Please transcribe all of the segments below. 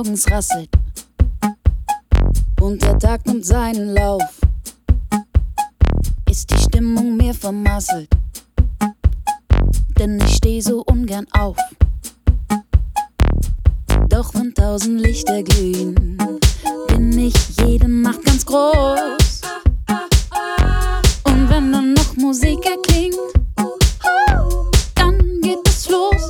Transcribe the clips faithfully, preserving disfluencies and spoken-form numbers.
morgens rasselt und der Tag nimmt seinen Lauf, ist die Stimmung mir vermasselt, denn ich steh so ungern auf. Doch wenn tausend Lichter glühen, bin ich jede Nacht ganz groß. Und wenn dann noch Musik erklingt, dann geht es los.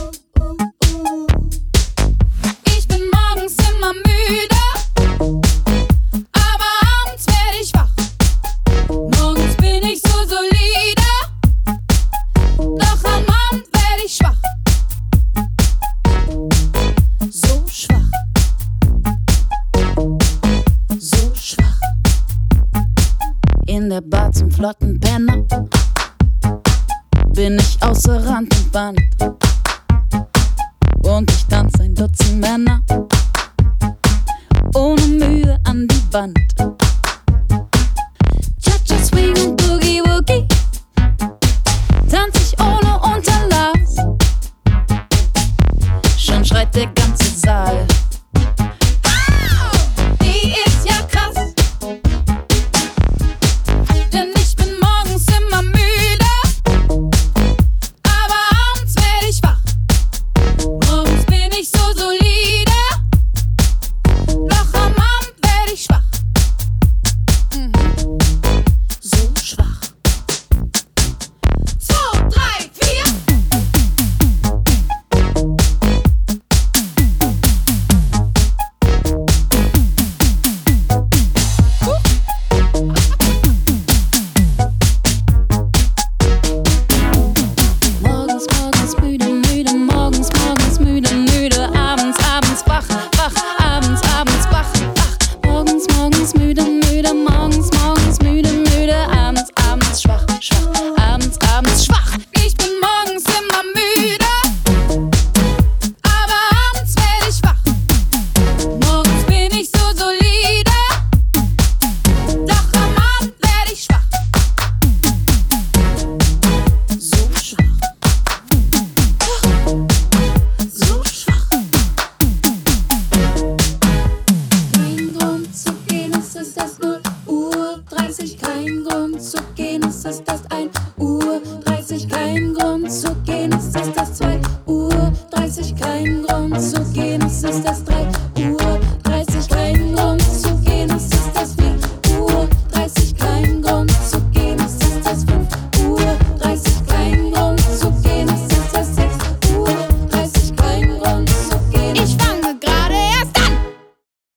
Ich bin morgens immer müde, aber abends werde ich wach. Morgens bin ich so solide, doch am Abend werde ich schwach. So schwach, so schwach. In der Bar zum flotten Penner bin ich außer Rand und Band und ich tanz ein Dutzend Männer ohne Mühe an die Wand. Cha-cha, Swing und Boogie Woogie tanz ich ohne Unterlass. Schon schreit der ganze Saal. Die ist ja krass, denn ich bin morgens immer müde, aber abends werde ich wach. Morgens bin ich so solide, doch am Abend werde ich schwach. Mhm. So schwach. Zwei, drei, vier. Morgens, morgens müde, müde, morgens, morgens müde, müde, abends, abends wach, wach, abends, abends wach, wach. Morgens, morgens müde, müde, morgens, morgens müde, müde, abends, abends schwach, schwach, abends, abends schwach. Ich bin morgens immer müde, aber abends werde ich wach. Morgens bin ich so solide, doch am Abend werde ich schwach. So schwach, so schwach. Kein Grund zu gehen, es ist erst null Uhr dreißig. Kein Grund zu gehen, es ist erst ein Uhr dreißig. Kein Grund zu gehen, es ist erst zwei Uhr dreißig. Kein Grund zu gehen, es ist erst drei